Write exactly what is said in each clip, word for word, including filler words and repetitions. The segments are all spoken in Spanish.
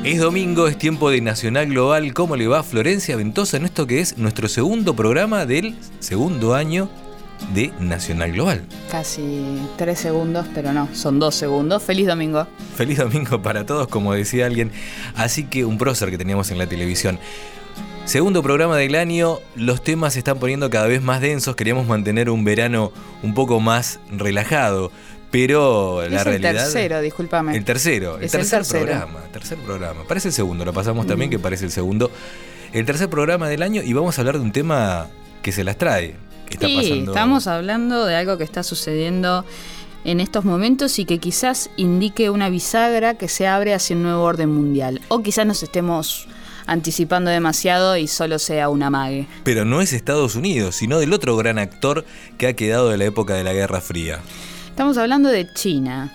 Es domingo, es tiempo de Nacional Global. ¿Cómo le va Florencia Ventosa en esto que es nuestro segundo programa del segundo año de Nacional Global? Casi tres segundos, pero no, son dos segundos. Feliz domingo. Feliz domingo para todos, como decía alguien. Así que un prócer que teníamos en la televisión. Segundo programa del año, los temas se están poniendo cada vez más densos. Queríamos mantener un verano un poco más relajado. Pero la es realidad... el tercero, discúlpame. El tercero, el es tercer el tercero. programa, tercer programa. Parece el segundo, lo pasamos también Mm. que parece el segundo. El tercer programa del año y vamos a hablar de un tema que se las trae. Que está sí, pasando... estamos hablando de algo que está sucediendo en estos momentos y que quizás indique una bisagra que se abre hacia un nuevo orden mundial. O quizás nos estemos anticipando demasiado y solo sea un amague. Pero no es Estados Unidos, sino del otro gran actor que ha quedado de la época de la Guerra Fría. Estamos hablando de China.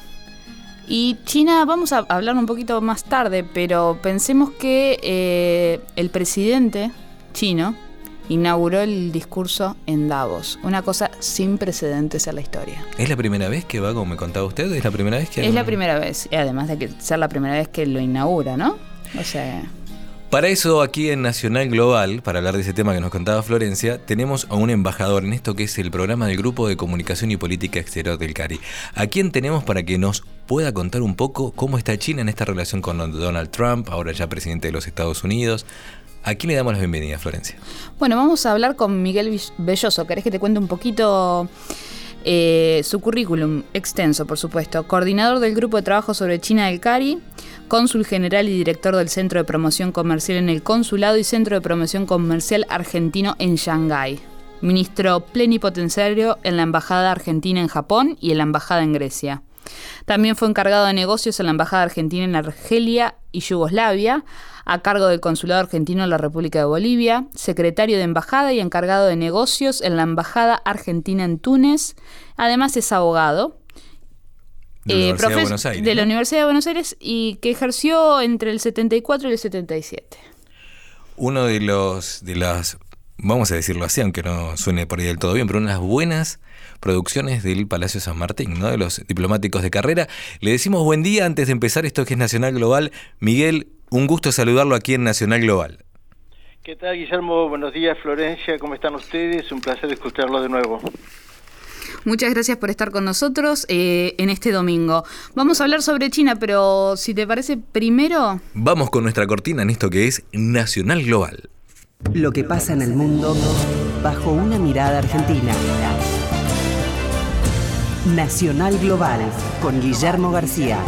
Y China vamos a hablar un poquito más tarde, pero pensemos que eh, el presidente chino inauguró el discurso en Davos. Una cosa sin precedentes en la historia. ¿Es la primera vez que va, como me contaba usted? ¿Es la primera vez que...? Es la primera vez, y además de que ser la primera vez que lo inaugura, ¿no? O sea... Para eso, aquí en Nacional Global, para hablar de ese tema que nos contaba Florencia, tenemos a un embajador en esto que es el programa del Grupo de Comunicación y Política Exterior del CARI. ¿A quién tenemos para que nos pueda contar un poco cómo está China en esta relación con Donald Trump, ahora ya presidente de los Estados Unidos? ¿A quién le damos la bienvenida, Florencia? Bueno, vamos a hablar con Miguel Belloso. ¿Querés que te cuente un poquito eh, su currículum extenso, por supuesto? Coordinador del Grupo de Trabajo sobre China del CARI, cónsul general y director del Centro de Promoción Comercial en el Consulado y Centro de Promoción Comercial Argentino en Shanghái. Ministro plenipotenciario en la Embajada Argentina en Japón y en la Embajada en Grecia. También fue encargado de negocios en la Embajada Argentina en Argelia y Yugoslavia, a cargo del Consulado Argentino en la República de Bolivia, secretario de Embajada y encargado de negocios en la Embajada Argentina en Túnez. Además es abogado. De la, eh, Universidad profe- de Buenos Aires, de la ¿no? Universidad de Buenos Aires y que ejerció entre el setenta y cuatro y el setenta y siete. Uno de los de las, vamos a decirlo así, aunque no suene por ahí del todo bien, pero unas buenas producciones del Palacio San Martín, ¿no? De los diplomáticos de carrera. Le decimos buen día antes de empezar esto que es Nacional Global. Miguel, un gusto saludarlo aquí en Nacional Global. ¿Qué tal, Guillermo? Buenos días, Florencia. ¿Cómo están ustedes? Un placer escucharlos de nuevo. Muchas gracias por estar con nosotros eh, en este domingo. Vamos a hablar sobre China, pero si te parece, primero... Vamos con nuestra cortina en esto que es Nacional Global. Lo que pasa en el mundo bajo una mirada argentina. Nacional Global con Guillermo García.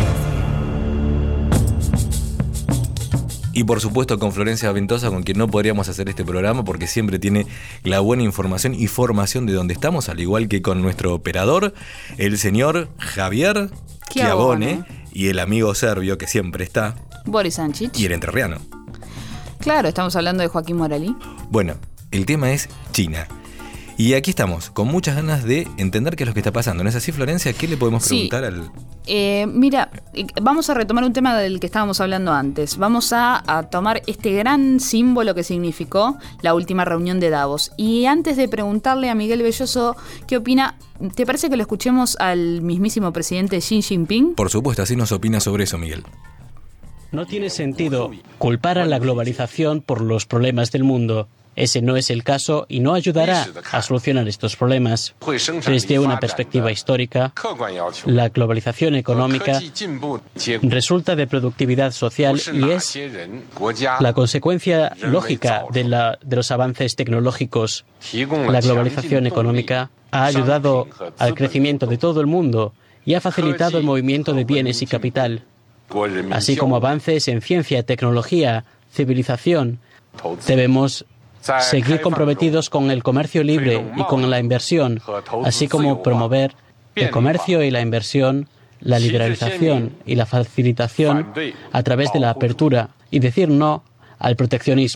Y por supuesto con Florencia Ventosa, con quien no podríamos hacer este programa porque siempre tiene la buena información y formación de donde estamos, al igual que con nuestro operador, el señor Javier Chiavone, y el amigo serbio que siempre está, Boris Sanchich. y el entrerriano. Claro, estamos hablando de Joaquín Morali. Bueno, el tema es China. Y aquí estamos, con muchas ganas de entender qué es lo que está pasando. ¿No es así, Florencia? ¿Qué le podemos preguntar sí. al...? Eh, mira, vamos a retomar un tema del que estábamos hablando antes. Vamos a, a tomar este gran símbolo que significó la última reunión de Davos. Y antes de preguntarle a Miguel Belloso qué opina, ¿te parece que lo escuchemos al mismísimo presidente Xi Jinping? Por supuesto, así nos opina sobre eso, Miguel. No tiene sentido culpar a la globalización por los problemas del mundo. Ese no es el caso y no ayudará a solucionar estos problemas. Desde una perspectiva histórica, la globalización económica resulta de productividad social y es la consecuencia lógica de, la, de los avances tecnológicos. La globalización económica ha ayudado al crecimiento de todo el mundo y ha facilitado el movimiento de bienes y capital, así como avances en ciencia, tecnología, civilización. Debemos seguir comprometidos con el comercio libre y con la inversión, así como promover el comercio y la inversión, la liberalización y la facilitación a través de la apertura y decir no al proteccionismo.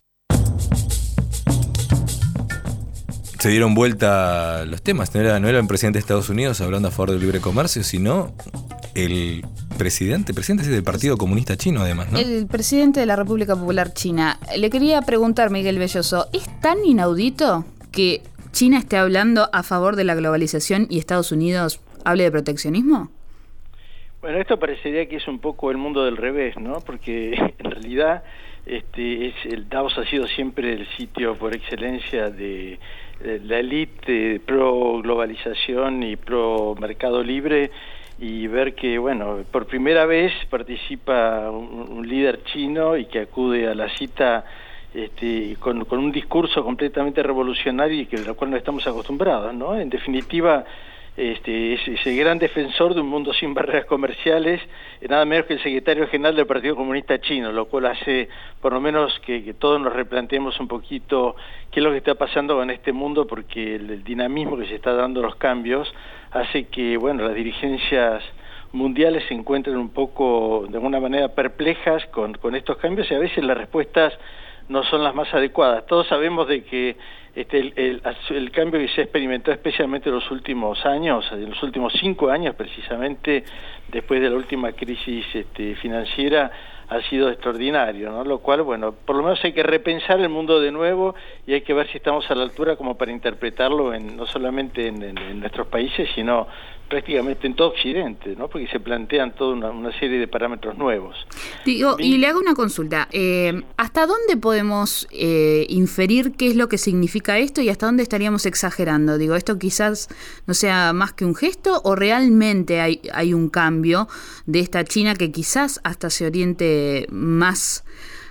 Se dieron vuelta los temas, no era, no era el presidente de Estados Unidos hablando a favor del libre comercio, sino el presidente, presidente del Partido Comunista Chino, además, ¿no? El presidente de la República Popular China. Le quería preguntar, Miguel Belloso, ¿es tan inaudito que China esté hablando a favor de la globalización y Estados Unidos hable de proteccionismo? Bueno, esto parecería que es un poco el mundo del revés, ¿no? Porque en realidad este, es, el Davos ha sido siempre el sitio por excelencia de, de la élite pro globalización y pro mercado libre, y ver que, bueno, por primera vez participa un, un líder chino y que acude a la cita este, con, con un discurso completamente revolucionario y que de lo cual no estamos acostumbrados, ¿no? En definitiva, este, es, es el gran defensor de un mundo sin barreras comerciales, nada menos que el secretario general del Partido Comunista Chino, lo cual hace por lo menos que, que todos nos replanteemos un poquito qué es lo que está pasando con este mundo, porque el, el dinamismo que se está dando, los cambios, hace que, bueno, las dirigencias mundiales se encuentren un poco, de alguna manera, perplejas con, con estos cambios, y a veces las respuestas no son las más adecuadas. Todos sabemos de que este, el, el, el cambio que se ha experimentado especialmente en los últimos años, en los últimos cinco años precisamente, después de la última crisis este, financiera, ha sido extraordinario, ¿no? Lo cual, bueno, por lo menos hay que repensar el mundo de nuevo y hay que ver si estamos a la altura como para interpretarlo en, no solamente en, en, en nuestros países, sino prácticamente en todo Occidente, ¿no? Porque se plantean toda una, una serie de parámetros nuevos. Digo, y le hago una consulta. Eh, ¿Hasta dónde podemos eh, inferir qué es lo que significa esto y hasta dónde estaríamos exagerando? Digo, ¿esto quizás no sea más que un gesto o realmente hay, hay un cambio de esta China que quizás hasta se oriente más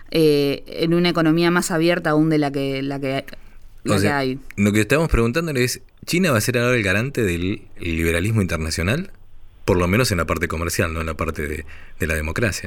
eh, en una economía más abierta aún de la que, la que, la o sea, que hay? Lo que estamos preguntándole es, ¿China va a ser ahora el garante del liberalismo internacional? Por lo menos en la parte comercial, no en la parte de, de la democracia.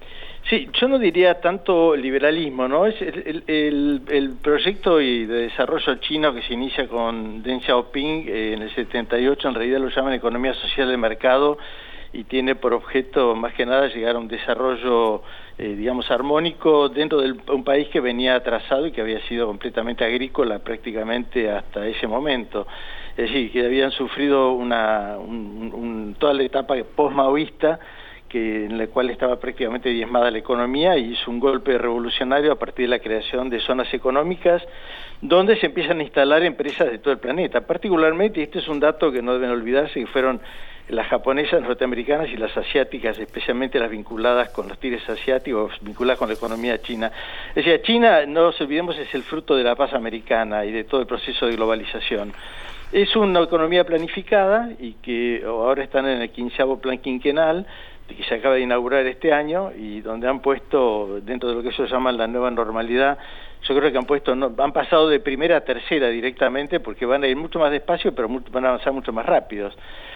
Sí, yo no diría tanto liberalismo, ¿no? Es el, el, el proyecto de desarrollo chino que se inicia con Deng Xiaoping eh, en el setenta y ocho, en realidad lo llaman economía social de mercado, y tiene por objeto más que nada llegar a un desarrollo, eh, digamos, armónico dentro de un país que venía atrasado y que había sido completamente agrícola prácticamente hasta ese momento. Es decir, que habían sufrido una, un, un, toda la etapa post-maoísta, que en la cual estaba prácticamente diezmada la economía, y hizo un golpe revolucionario a partir de la creación de zonas económicas donde se empiezan a instalar empresas de todo el planeta. Particularmente, y este es un dato que no deben olvidarse, que fueron las japonesas, norteamericanas y las asiáticas, especialmente las vinculadas con los tigres asiáticos, vinculadas con la economía china. Es decir, China, no nos olvidemos, es el fruto de la paz americana y de todo el proceso de globalización. Es una economía planificada y que ahora están en el quinceavo plan quinquenal, que se acaba de inaugurar este año, y donde han puesto, dentro de lo que ellos llaman la nueva normalidad, yo creo que han puesto, no, han pasado de primera a tercera directamente, porque van a ir mucho más despacio, pero mucho, van a avanzar mucho más rápidos.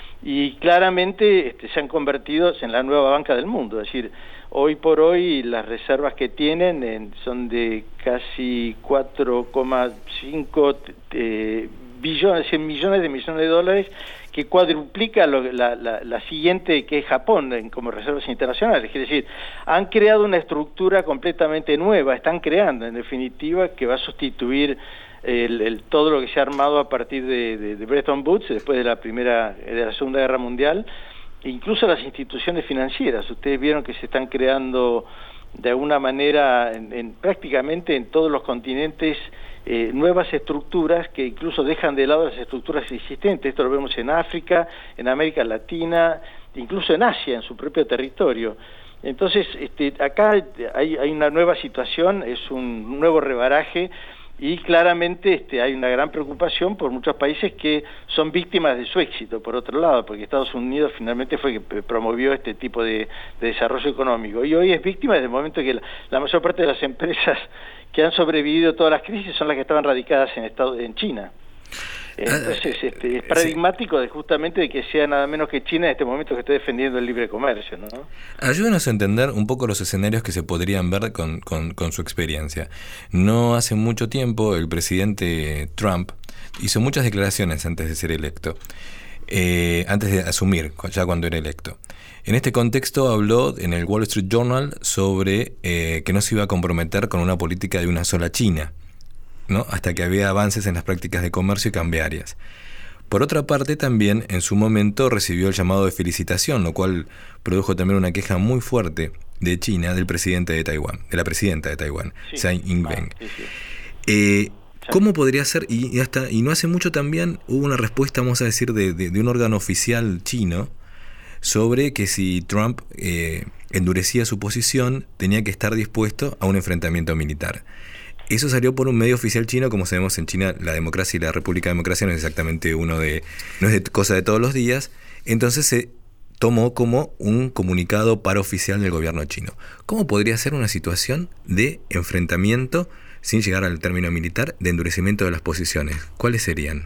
Y claramente este, se han convertido en la nueva banca del mundo, es decir, hoy por hoy las reservas que tienen en, son de casi cuatro coma cinco eh, billones, cien millones de millones de dólares, que cuadruplica lo, la, la, la siguiente, que es Japón, en, como reservas internacionales. Es decir, han creado una estructura completamente nueva, están creando, en definitiva, que va a sustituir el, el, todo lo que se ha armado a partir de, de, de Bretton Woods, después de la primera, de la Segunda Guerra Mundial, incluso las instituciones financieras. Ustedes vieron que se están creando de alguna manera en, en, prácticamente en todos los continentes eh, nuevas estructuras que incluso dejan de lado las estructuras existentes. Esto lo vemos en África, en América Latina, incluso en Asia, en su propio territorio. Entonces, este, acá hay, hay una nueva situación, es un nuevo rebaraje, y claramente este, hay una gran preocupación por muchos países que son víctimas de su éxito, por otro lado, porque Estados Unidos finalmente fue que promovió este tipo de, de desarrollo económico, y hoy es víctima desde el momento que la, la mayor parte de las empresas que han sobrevivido a todas las crisis son las que estaban radicadas en, Estado, en China. Entonces este, es paradigmático de justamente de que sea nada menos que China en este momento que esté defendiendo el libre comercio, ¿no? Ayúdenos a entender un poco los escenarios que se podrían ver con, con, con su experiencia. No hace mucho tiempo el presidente Trump hizo muchas declaraciones antes de ser electo, eh, antes de asumir, ya cuando era electo. En este contexto habló en el Wall Street Journal sobre eh, que no se iba a comprometer con una política de una sola China, ¿no? Hasta que había avances en las prácticas de comercio y cambiarias. Por otra parte, también en su momento recibió el llamado de felicitación, lo cual produjo también una queja muy fuerte de China del presidente de Taiwán, de la presidenta de Taiwán, sí. Tsai Ing-wen. Ah, sí, sí. Eh, ¿Cómo podría ser? Y, y hasta y no hace mucho también hubo una respuesta, vamos a decir, de, de, de un órgano oficial chino sobre que si Trump eh, endurecía su posición, tenía que estar dispuesto a un enfrentamiento militar. Eso salió por un medio oficial chino. Como sabemos, en China la democracia y la República de Democracia no es exactamente uno de, no es de cosa de todos los días. Entonces se tomó como un comunicado paraoficial del gobierno chino. ¿Cómo podría ser una situación de enfrentamiento, sin llegar al término militar, de endurecimiento de las posiciones? ¿Cuáles serían?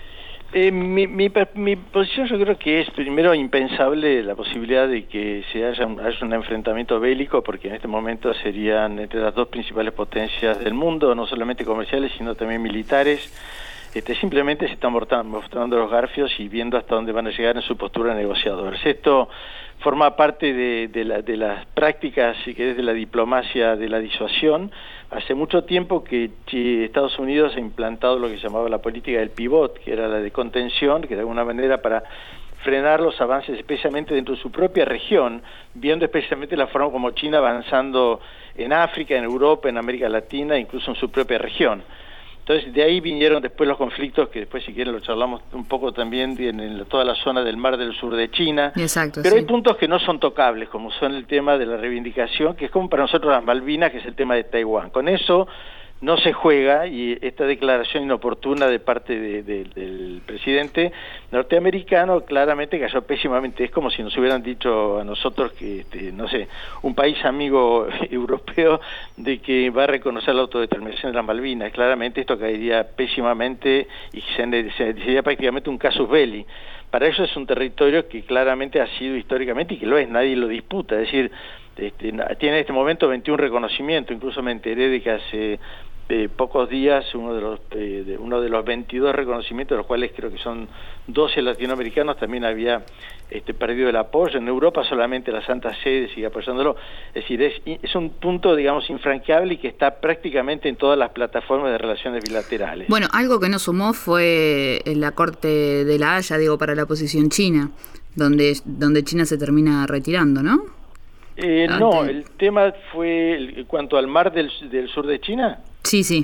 Eh, mi, mi, mi posición yo creo que es primero impensable la posibilidad de que se haya un, haya un enfrentamiento bélico, porque en este momento serían entre las dos principales potencias del mundo, no solamente comerciales sino también militares. Este, simplemente se están mostrando los garfios y viendo hasta dónde van a llegar en su postura negociadora. Esto forma parte de, de, la, de las prácticas, si querés, de la diplomacia de la disuasión. Hace mucho tiempo que Estados Unidos ha implantado lo que se llamaba la política del pivot, que era la de contención, que de alguna manera para frenar los avances especialmente dentro de su propia región, viendo especialmente la forma como China avanzando en África, en Europa, en América Latina, incluso en su propia región. Entonces, de ahí vinieron después los conflictos, que después, si quieren, lo charlamos un poco también en, en toda la zona del mar del sur de China. Exacto, pero sí. Hay puntos que no son tocables, como son el tema de la reivindicación, que es como para nosotros las Malvinas, que es el tema de Taiwán. Con eso no se juega, y esta declaración inoportuna de parte de, de, del presidente norteamericano claramente cayó pésimamente. Es como si nos hubieran dicho a nosotros que, este, no sé, un país amigo europeo de que va a reconocer la autodeterminación de las Malvinas. Claramente esto caería pésimamente y sería prácticamente un casus belli. Para eso es un territorio que claramente ha sido históricamente, y que lo es, nadie lo disputa, es decir, este, tiene en este momento veintiún reconocimientos. Incluso me enteré de que hace eh, pocos días uno de los eh, de uno de los veintidós reconocimientos, de los cuales creo que son doce latinoamericanos, también había este, perdido el apoyo. En Europa solamente la Santa Sede sigue apoyándolo. Es decir, es, es un punto, digamos, infranqueable, y que está prácticamente en todas las plataformas de relaciones bilaterales. Bueno, algo que no sumó fue en la Corte de la Haya, digo, para la posición china, donde, donde China se termina retirando, ¿no? Eh, no, el tema fue en cuanto al mar del, del sur de China. Sí, sí.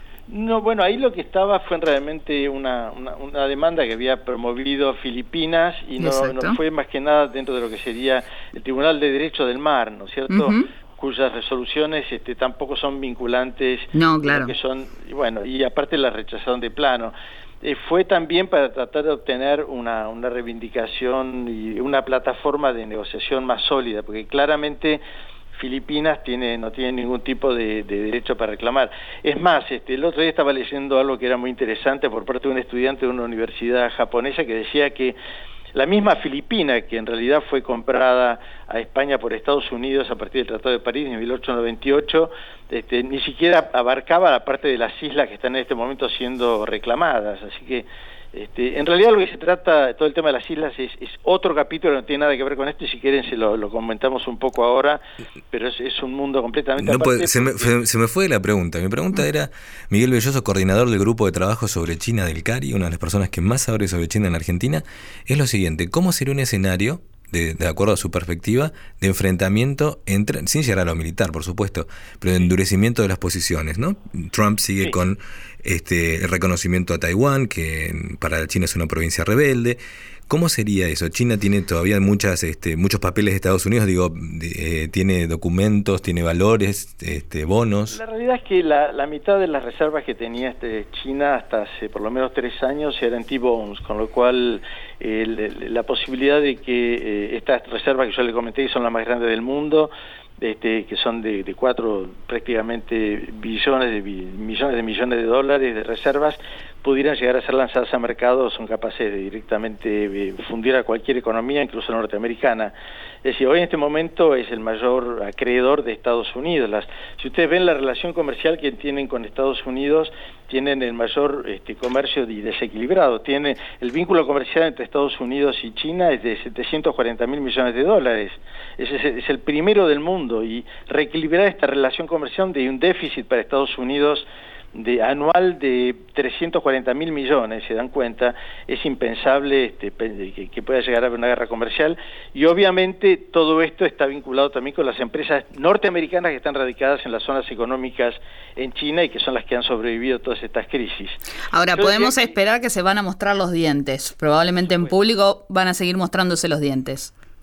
No, bueno, ahí lo que estaba fue realmente una, una, una demanda que había promovido Filipinas, y no, no fue más que nada dentro de lo que sería el Tribunal de Derecho del Mar, ¿no es cierto? Uh-huh. Cuyas resoluciones este, tampoco son vinculantes. No, claro. Que son, y bueno, y aparte la rechazaron de plano. Eh, fue también para tratar de obtener una, una reivindicación y una plataforma de negociación más sólida, porque claramente Filipinas tiene no tiene ningún tipo de, de derecho para reclamar. Es más, este, el otro día estaba leyendo algo que era muy interesante por parte de un estudiante de una universidad japonesa, que decía que la misma Filipina, que en realidad fue comprada a España por Estados Unidos a partir del Tratado de París en mil ochocientos noventa y ocho, este, ni siquiera abarcaba la parte de las islas que están en este momento siendo reclamadas. Así que Este, en realidad lo que se trata, todo el tema de las islas, es, es otro capítulo, no tiene nada que ver con esto, y si quieren se lo, lo comentamos un poco ahora, pero es, es un mundo completamente no aparte. Puede, se, me, se me fue la pregunta. Mi pregunta era, Miguel Belloso, coordinador del grupo de trabajo sobre China del CARI, una de las personas que más sabe sobre China en Argentina, es lo siguiente: ¿cómo sería un escenario, de, de acuerdo a su perspectiva, de enfrentamiento entre, sin llegar a lo militar, por supuesto, pero de endurecimiento de las posiciones, ¿no? Trump sigue sí. con este el reconocimiento a Taiwán, que para China es una provincia rebelde. ¿Cómo sería eso? China tiene todavía muchas, este, muchos papeles de Estados Unidos, digo, eh, tiene documentos, tiene valores, este, bonos. La realidad es que la, la mitad de las reservas que tenía este China hasta hace por lo menos tres años eran T-bonds, con lo cual eh, la posibilidad de que eh, estas reservas que yo le comenté, son las más grandes del mundo, Este, que son de, de cuatro prácticamente billones de millones de millones de dólares de reservas, pudieran llegar a ser lanzadas a mercado, son capaces de directamente fundir a cualquier economía, incluso norteamericana. Es decir, hoy en este momento es el mayor acreedor de Estados Unidos. Las, si ustedes ven la relación comercial que tienen con Estados Unidos, tienen el mayor este, comercio desequilibrado. Tiene el vínculo comercial entre Estados Unidos y China es de setecientos cuarenta mil millones de dólares. Ese es, es el primero del mundo, y reequilibrar esta relación comercial de un déficit para Estados Unidos de anual de trescientos cuarenta mil millones, se dan cuenta, es impensable este, que, que pueda llegar a haber una guerra comercial. Y obviamente todo esto está vinculado también con las empresas norteamericanas que están radicadas en las zonas económicas en China y que son las que han sobrevivido a todas estas crisis. Ahora, Yo podemos decía, esperar que se van a mostrar los dientes, probablemente en público van a seguir mostrándose los dientes.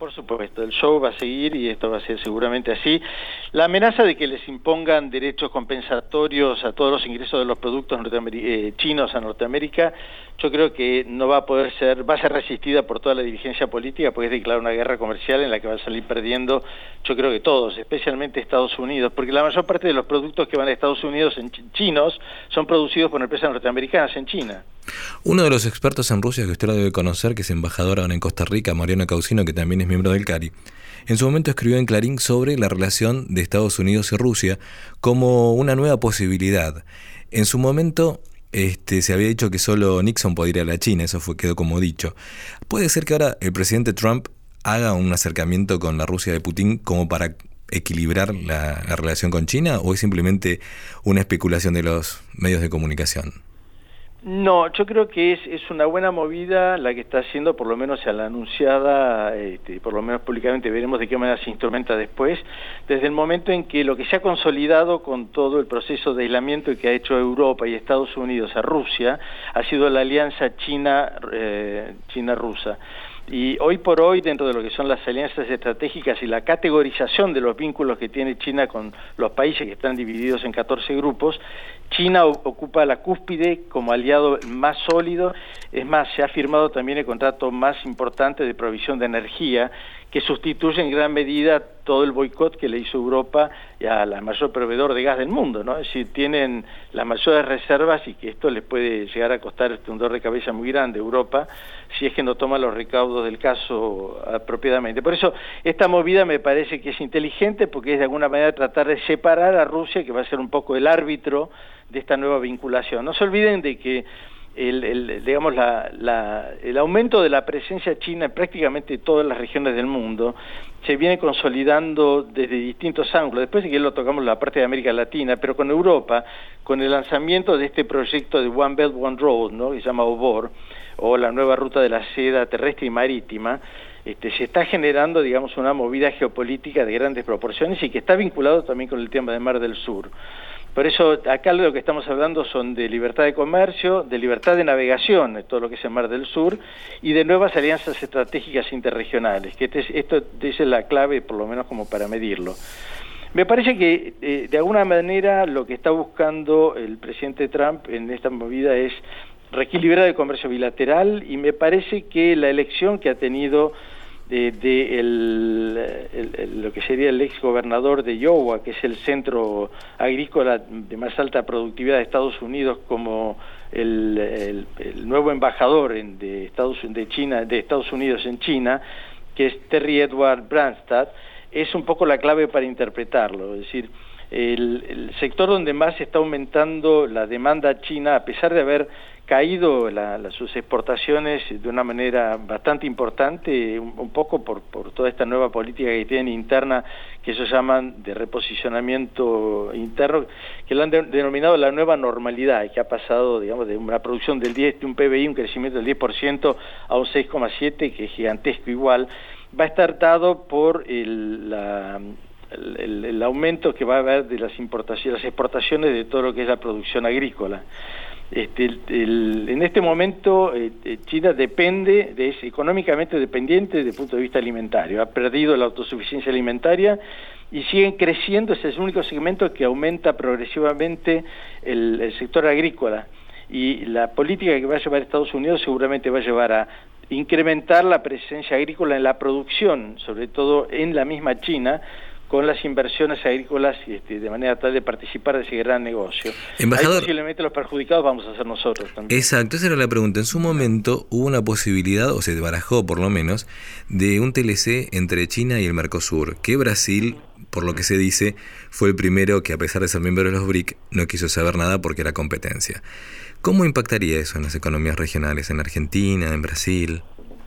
Por supuesto, el show va a seguir y esto va a ser seguramente así. La amenaza de que les impongan derechos compensatorios a todos los ingresos de los productos eh, chinos a Norteamérica, yo creo que no va a poder ser, va a ser resistida por toda la dirigencia política, porque es declarar una guerra comercial en la que va a salir perdiendo, yo creo que todos, especialmente Estados Unidos, porque la mayor parte de los productos que van a Estados Unidos en ch- chinos son producidos por empresas norteamericanas en China. Uno de los expertos en Rusia que usted lo debe conocer, que es embajador ahora en Costa Rica, Mariano Causino, que también es miembro del CARI, en su momento escribió en Clarín sobre la relación de Estados Unidos y Rusia como una nueva posibilidad. En su momento este, se había dicho que solo Nixon podía ir a la China, eso fue, quedó como dicho. ¿Puede ser que ahora el presidente Trump haga un acercamiento con la Rusia de Putin como para equilibrar la, la relación con China, o es simplemente una especulación de los medios de comunicación? No, yo creo que es, es una buena movida la que está haciendo, por lo menos a la anunciada, este, por lo menos públicamente, veremos de qué manera se instrumenta después, desde el momento en que lo que se ha consolidado con todo el proceso de aislamiento que ha hecho Europa y Estados Unidos a Rusia, ha sido la alianza China, eh, China-Rusa. Y hoy por hoy, dentro de lo que son las alianzas estratégicas y la categorización de los vínculos que tiene China con los países que están divididos en catorce grupos, China ocupa la cúspide como aliado más sólido. Es más, se ha firmado también el contrato más importante de provisión de energía, que sustituye en gran medida todo el boicot que le hizo Europa a la mayor proveedor de gas del mundo, ¿no? Es decir, tienen las mayores reservas y que esto les puede llegar a costar un dolor de cabeza muy grande a Europa si es que no toma los recaudos del caso apropiadamente. Por eso, esta movida me parece que es inteligente, porque es de alguna manera tratar de separar a Rusia, que va a ser un poco el árbitro de esta nueva vinculación. No se olviden de que El, el, digamos la, la, el aumento de la presencia china en prácticamente todas las regiones del mundo se viene consolidando desde distintos ángulos. Después de que lo tocamos en la parte de América Latina, pero con Europa, con el lanzamiento de este proyecto de One Belt One Road, ¿no?, que se llama O B O R, o la nueva ruta de la seda terrestre y marítima, este, se está generando, digamos, una movida geopolítica de grandes proporciones y que está vinculado también con el tema del Mar del Sur. Por eso, acá lo que estamos hablando son de libertad de comercio, de libertad de navegación, de todo lo que es el Mar del Sur, y de nuevas alianzas estratégicas interregionales, que este, esto es la clave, por lo menos como para medirlo. Me parece que, eh, de alguna manera, lo que está buscando el presidente Trump en esta movida es reequilibrar el comercio bilateral, y me parece que la elección que ha tenido de, de el, el, el, lo que sería el ex gobernador de Iowa, que es el centro agrícola de más alta productividad de Estados Unidos, como el, el, el nuevo embajador en, de Estados de China de Estados Unidos en China, que es Terry Edward Branstad, es un poco la clave para interpretarlo. Es decir, el, el sector donde más está aumentando la demanda china, a pesar de haber caído la, la, sus exportaciones de una manera bastante importante, un, un poco por, por toda esta nueva política que tienen interna, que ellos llaman de reposicionamiento interno, que lo han de, denominado la nueva normalidad, que ha pasado, digamos, de una producción del diez, de un P B I, un crecimiento del diez por ciento a un seis coma siete, que es gigantesco igual, va a estar dado por el, la... El, el, el aumento que va a haber de las importaciones, las exportaciones de todo lo que es la producción agrícola. Este, el, el, en este momento eh, China depende, de, es económicamente dependiente desde el punto de vista alimentario, ha perdido la autosuficiencia alimentaria y siguen creciendo. Ese es el único segmento que aumenta progresivamente el, el sector agrícola, y la política que va a llevar Estados Unidos seguramente va a llevar a incrementar la presencia agrícola en la producción, sobre todo en la misma China, con las inversiones agrícolas, este, de manera tal de participar de ese gran negocio. Embajador, ahí posiblemente los perjudicados vamos a ser nosotros también. Exacto, esa era la pregunta. En su momento hubo una posibilidad, o se barajó por lo menos, de un T L C entre China y el Mercosur, que Brasil, por lo que se dice, fue el primero que, a pesar de ser miembro de los B R I C, no quiso saber nada porque era competencia. ¿Cómo impactaría eso en las economías regionales, en Argentina, en Brasil?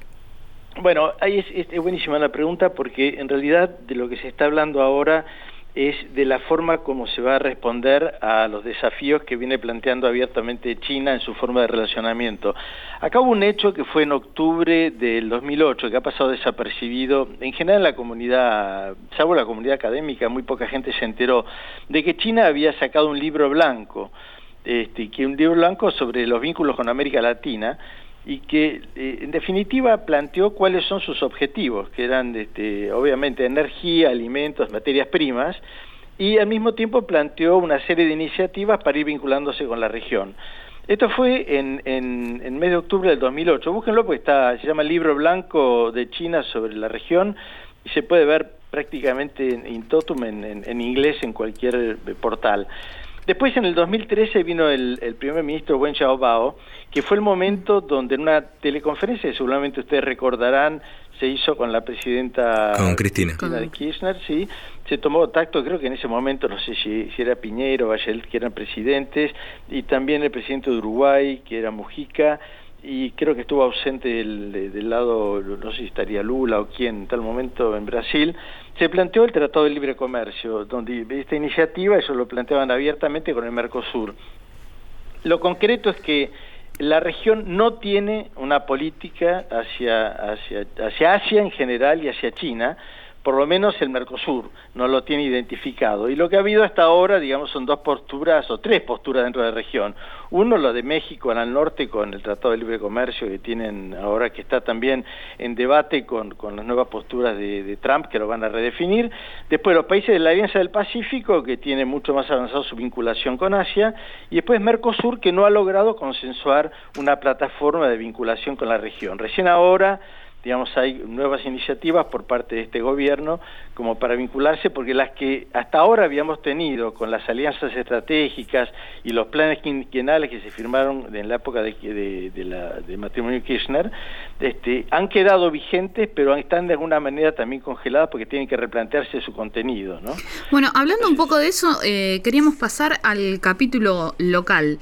Bueno, ahí es, es buenísima la pregunta, porque en realidad de lo que se está hablando ahora es de la forma como se va a responder a los desafíos que viene planteando abiertamente China en su forma de relacionamiento. Acá hubo un hecho que fue en octubre del dos mil ocho, que ha pasado desapercibido. En general en la comunidad, salvo la comunidad académica, muy poca gente se enteró de que China había sacado un libro blanco, este, que un libro blanco sobre los vínculos con América Latina, y que eh, en definitiva planteó cuáles son sus objetivos, que eran este, obviamente energía, alimentos, materias primas, y al mismo tiempo planteó una serie de iniciativas para ir vinculándose con la región. Esto fue en, en, en mes de octubre del dos mil ocho, búsquenlo porque está, se llama el Libro Blanco de China sobre la región, y se puede ver prácticamente in totum en, en, en inglés en cualquier portal. Después, en el dos mil trece, vino el, el primer ministro Wen Xiaobao, que fue el momento donde en una teleconferencia, seguramente ustedes recordarán, se hizo con la presidenta con Cristina, Cristina de Kirchner, sí, se tomó contacto, creo que en ese momento, no sé si, si era Piñero o Bachelet, que eran presidentes, y también el presidente de Uruguay, que era Mujica, y creo que estuvo ausente del, del lado, no sé si estaría Lula o quién en tal momento en Brasil. Se planteó el Tratado de Libre Comercio, donde esta iniciativa ellos lo planteaban abiertamente con el Mercosur. Lo concreto es que la región no tiene una política hacia, hacia, hacia Asia en general y hacia China, por lo menos el Mercosur no lo tiene identificado. Y lo que ha habido hasta ahora, digamos, son dos posturas o tres posturas dentro de la región. Uno, lo de México al norte con el Tratado de Libre Comercio que tienen ahora, que está también en debate con, con las nuevas posturas de, de Trump, que lo van a redefinir. Después los países de la Alianza del Pacífico, que tiene mucho más avanzado su vinculación con Asia. Y después Mercosur, que no ha logrado consensuar una plataforma de vinculación con la región. Recién ahora, digamos, hay nuevas iniciativas por parte de este gobierno como para vincularse, porque las que hasta ahora habíamos tenido con las alianzas estratégicas y los planes quinquenales que se firmaron en la época de, de, de, la, de matrimonio Kirchner, este, han quedado vigentes, pero están de alguna manera también congeladas porque tienen que replantearse su contenido, ¿no? Bueno, hablando un poco de eso, eh, queríamos pasar al capítulo local.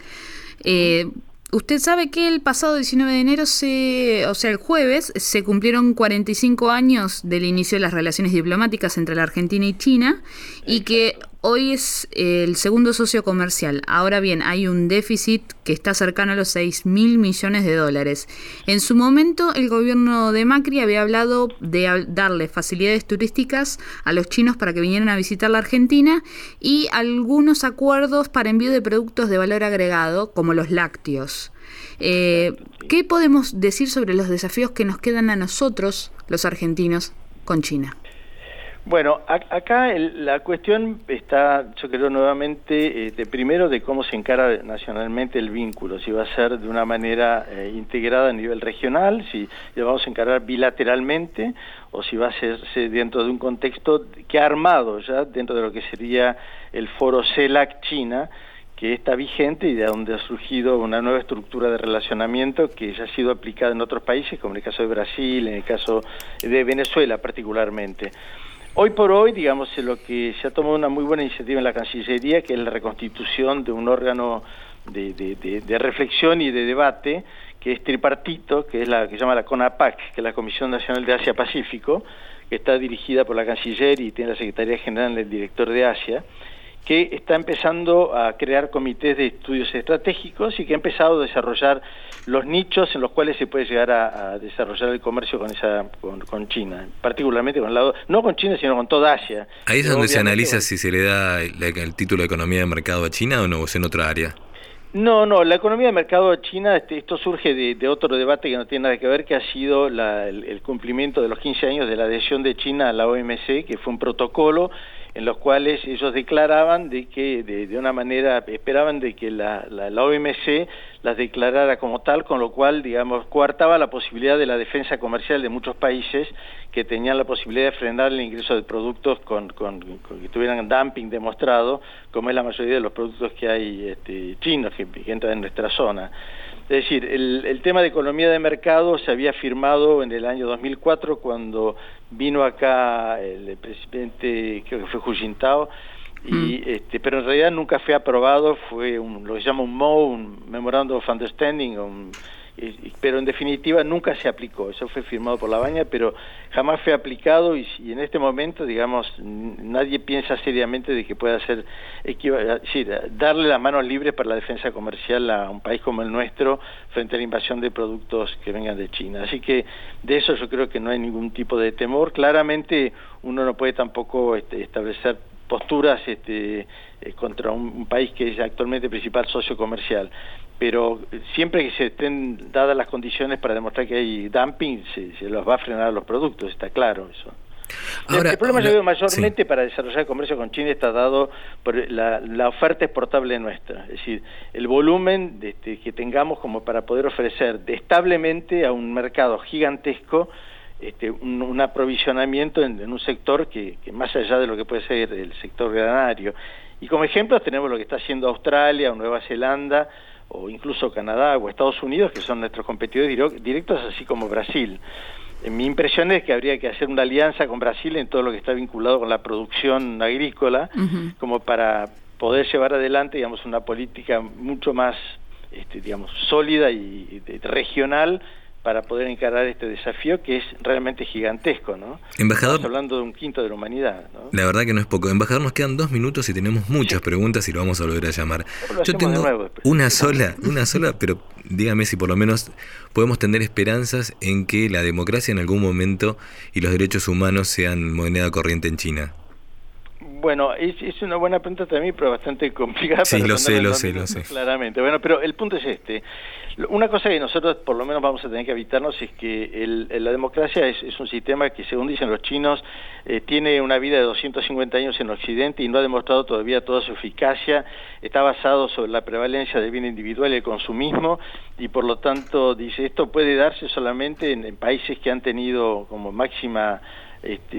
Eh, Usted sabe que el pasado diecinueve de enero, se, o sea, el jueves, se cumplieron cuarenta y cinco años del inicio de las relaciones diplomáticas entre la Argentina y China, y que hoy es el segundo socio comercial. Ahora bien, hay un déficit que está cercano a los seis mil millones de dólares. En su momento, el gobierno de Macri había hablado de darle facilidades turísticas a los chinos para que vinieran a visitar la Argentina y algunos acuerdos para envío de productos de valor agregado, como los lácteos. Eh, ¿Qué podemos decir sobre los desafíos que nos quedan a nosotros, los argentinos, con China? Bueno, a, acá el, la cuestión está, yo creo, nuevamente, eh, de primero de cómo se encara nacionalmente el vínculo, si va a ser de una manera eh, integrada a nivel regional, si lo vamos a encarar bilateralmente, o si va a ser dentro de un contexto que ha armado ya dentro de lo que sería el foro CELAC China, que está vigente y de donde ha surgido una nueva estructura de relacionamiento que ya ha sido aplicada en otros países, como en el caso de Brasil, en el caso de Venezuela particularmente. Hoy por hoy, digamos, lo que se ha tomado una muy buena iniciativa en la Cancillería, que es la reconstitución de un órgano de, de, de, de reflexión y de debate, que es tripartito, que es la que se llama la CONAPAC, que es la Comisión Nacional de Asia-Pacífico, que está dirigida por la Canciller y tiene la Secretaría General del Director de Asia, que está empezando a crear comités de estudios estratégicos y que ha empezado a desarrollar los nichos en los cuales se puede llegar a, a desarrollar el comercio con esa con, con China, particularmente con el lado, no con China, sino con toda Asia. Ahí es donde se analiza si se le da el, el título de economía de mercado a China o no, o es en otra área. No, no, la economía de mercado de China, este, esto surge de, de otro debate que no tiene nada que ver, que ha sido la, el, el cumplimiento de los quince años de la adhesión de China a la O M C, que fue un protocolo en los cuales ellos declaraban de que de, de una manera, esperaban de que la, la, la O M C las declarara como tal, con lo cual, digamos, coartaba la posibilidad de la defensa comercial de muchos países que tenían la posibilidad de frenar el ingreso de productos con, con, con que tuvieran dumping demostrado, como es la mayoría de los productos que hay este, chinos que, que entran en nuestra zona. Es decir, el, el tema de economía de mercado se había firmado en el año dos mil cuatro cuando vino acá el presidente, creo que fue Hu Jintao, y mm. este, pero en realidad nunca fue aprobado, fue un, lo que se llama un M O U, un Memorandum of Understanding, un, y, pero en definitiva nunca se aplicó. Eso fue firmado por la Baña, pero jamás fue aplicado y, y en este momento, digamos, nadie piensa seriamente de que pueda ser, sí, darle las manos libres para la defensa comercial a un país como el nuestro frente a la invasión de productos que vengan de China. Así que de eso yo creo que no hay ningún tipo de temor. Claramente uno no puede tampoco este, establecer posturas este, eh, contra un, un país que es actualmente principal socio comercial. pero siempre que se estén dadas las condiciones para demostrar que hay dumping, se, se los va a frenar los productos, está claro eso. Ahora, el problema, ahora, yo veo mayormente sí. para desarrollar el comercio con China está dado por la, la oferta exportable nuestra, es decir, el volumen de, de, que tengamos como para poder ofrecer establemente a un mercado gigantesco este, un, un aprovisionamiento en, en un sector que, que más allá de lo que puede ser el sector granario. Y como ejemplos tenemos lo que está haciendo Australia o Nueva Zelanda o incluso Canadá o Estados Unidos, que son nuestros competidores directos, así como Brasil. Mi impresión es que habría que hacer una alianza con Brasil en todo lo que está vinculado con la producción agrícola, uh-huh. como para poder llevar adelante, digamos, una política mucho más, este, digamos, sólida y, y regional para poder encarar este desafío que es realmente gigantesco, ¿no? Embajador, estamos hablando de un quinto de la humanidad, ¿no? La verdad que no es poco. Embajador, nos quedan dos minutos y tenemos muchas sí. preguntas y lo vamos a volver a llamar. Yo tengo una sola, una sola, pero dígame si por lo menos podemos tener esperanzas en que la democracia en algún momento y los derechos humanos sean moneda corriente en China. Bueno, es, es una buena pregunta también, pero bastante complicada. Sí, lo sé, lo sé, lo sé. Claramente. Bueno, pero el punto es este. Una cosa que nosotros por lo menos vamos a tener que evitarnos es que el, la democracia es, es un sistema que, según dicen los chinos, eh, tiene una vida de doscientos cincuenta años en Occidente y no ha demostrado todavía toda su eficacia. Está basado sobre la prevalencia del bien individual y el consumismo y por lo tanto, dice, esto puede darse solamente en, en países que han tenido como máxima Este,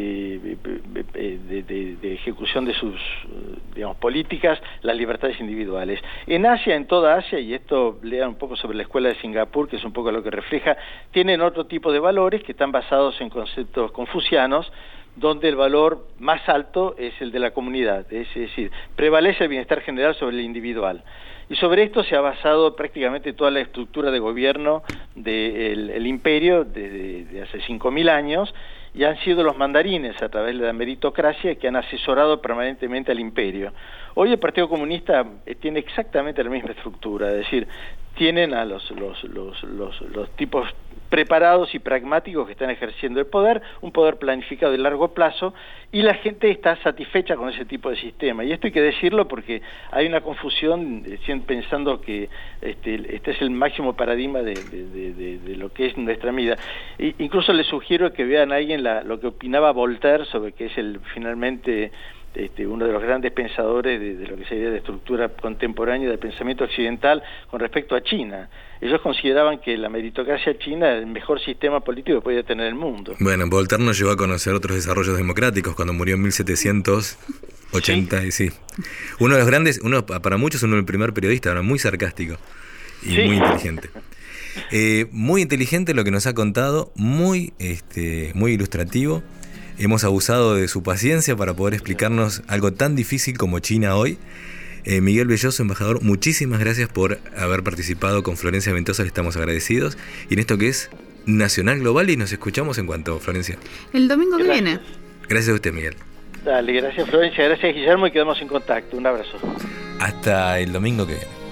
de, de, de ejecución de sus, digamos, políticas, las libertades individuales. En Asia, en toda Asia, y esto lean un poco sobre la escuela de Singapur, que es un poco lo que refleja, tienen otro tipo de valores que están basados en conceptos confucianos, donde el valor más alto es el de la comunidad, es decir, prevalece el bienestar general sobre el individual. Y sobre esto se ha basado prácticamente toda la estructura de gobierno del el imperio de, de, de hace cinco mil años, y han sido los mandarines a través de la meritocracia que han asesorado permanentemente al imperio. Hoy el Partido Comunista tiene exactamente la misma estructura, es decir, tienen a los, los, los, los, los tipos preparados y pragmáticos que están ejerciendo el poder, un poder planificado de largo plazo, y la gente está satisfecha con ese tipo de sistema. Y esto hay que decirlo porque hay una confusión pensando que este, este es el máximo paradigma de, de, de, de lo que es nuestra vida. E incluso les sugiero que vean a alguien la, lo que opinaba Voltaire sobre que es el finalmente Este, uno de los grandes pensadores de, de lo que sería la estructura contemporánea del pensamiento occidental con respecto a China. Ellos consideraban que la meritocracia china era el mejor sistema político que podía tener el mundo. Bueno, Voltaire nos llevó a conocer otros desarrollos democráticos cuando murió en mil setecientos ochenta. ¿Sí? Y sí. Uno de los grandes, uno para muchos uno del primer periodista, era muy sarcástico y sí. muy inteligente. Eh, muy inteligente lo que nos ha contado, muy, este, muy ilustrativo. Hemos abusado de su paciencia para poder explicarnos algo tan difícil como China hoy. Eh, Miguel Belloso, embajador, muchísimas gracias por haber participado con Florencia Ventosa, le estamos agradecidos. Y en esto que es Nacional Global, y nos escuchamos en cuanto, Florencia. El domingo que gracias. viene. Gracias a usted, Miguel. Dale, gracias Florencia, gracias Guillermo y quedamos en contacto. Un abrazo. Hasta el domingo que viene.